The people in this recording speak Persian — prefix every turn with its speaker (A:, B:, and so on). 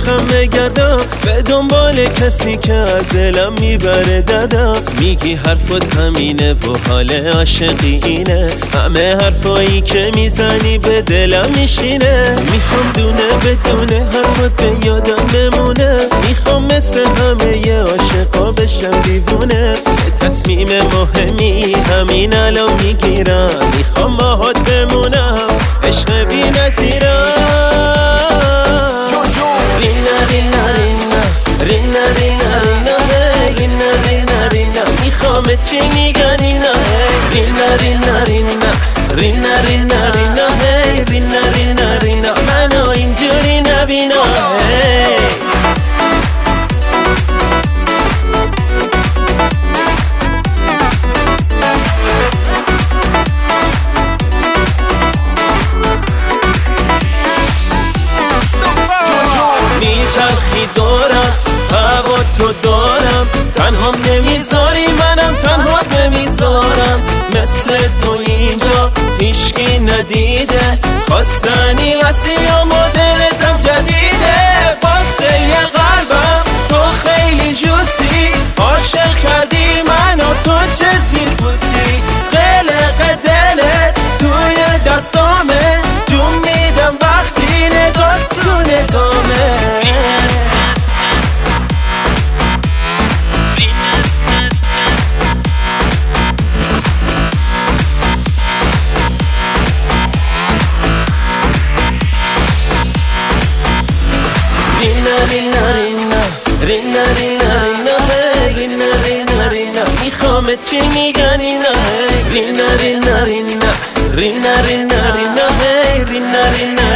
A: عشقم بگردم به دنبال کسی که از دلم میبره دردم. میگی حرفت همینه و حال عاشقی اینه، همه حرفایی که میزنی به دلم میشینه. میخوام دونه بدونه حرفت به یادم بمونه، میخوام مثل همه ی عاشقا بشم دیوونه. تصمیم مهمی همین الان میگیرم، میخوام باهات بمونم عشق بی نظیرم. رینا رینا رینا رینا رینا رینا رینا رینا رینا میخوام چی میگن اینا؟ رینا رینا رینا رینا رینا رینا رینا رینا رینا منو اینجوری نبینا. میچرخی دورم هوا تو دارم، تنهام نمیذاری منم تنهات نمیذارم. مثل تو اینجا هیشکی ندیده، خواستنی هستی یا مدلتم جدیده. واسه یه قلبم تو خیلی جوسی، عاشق کردی منو تو چه زیرپوسی. قلق دلت توی دستامه، جون میدم وقتی نگاه تو نگامه. رینا رینا رینا رینا رینا رینا رینا رینا میخوام چی میگن اینا؟ رینا رینا رینا رینا رینا رینا رینا رینا